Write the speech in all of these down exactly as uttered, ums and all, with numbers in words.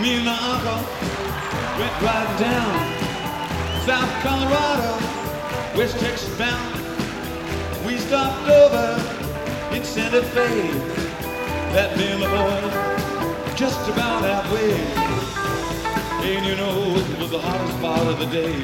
Me and my uncle went riding down South Colorado, West Texas bound. We stopped over in Santa Fe. That little boy just about halfway. And you know it was the hottest part of the day.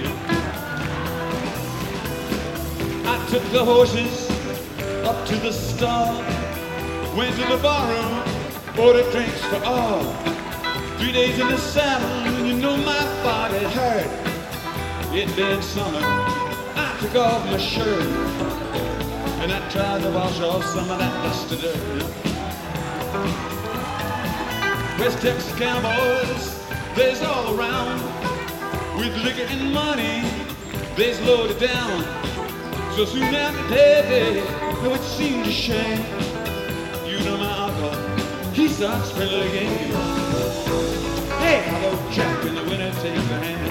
I took the horses up to the stall, went to the barroom, ordered drinks for all. Three days in the saddle, and you know my body hurt. It'd been summer, I took off my shirt, and I tried to wash off some of that dusty dirt. West Texas cowboys, they's all around. With liquor and money, they's loaded down. So soon after day, though it seems a shame, you know my uncle, he starts to play the game. Hey, hello Jack, and the winner takes the hand.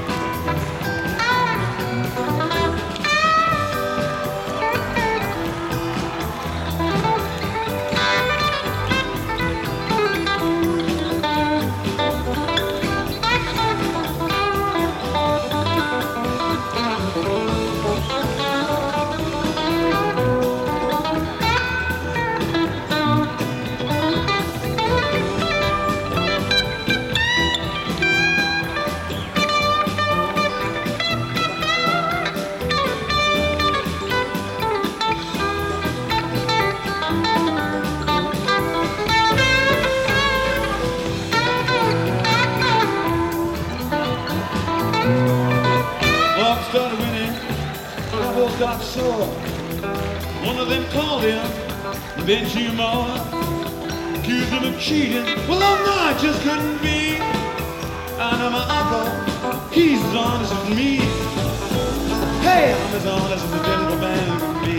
Started winning, cowboys got sore. One of them called him, then two more. Accused him of cheating, well oh no, I just couldn't be. I know my uncle, he's as honest as me. Hey, I'm as honest as a gentleman can be.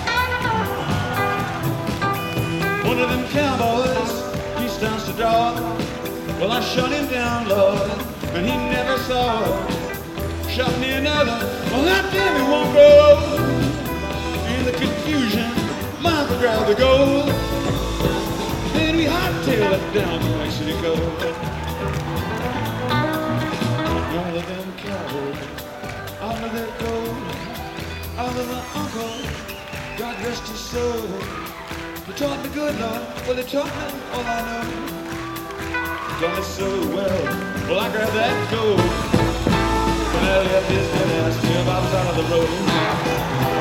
One of them cowboys, he starts to draw. Well I shut him down, Lord, and he never saw it. Shot me another, well that damn it won't go. In the confusion, Martha grabbed the gold. Then we hot-tailed it down to Mexico. All of them cowboys, all of that gold, all of my uncle, God rest his soul. They taught me good, Lord, well they taught me all I know. Done it so well, well I grabbed that gold. When I left his dinner, I still I was out of the road.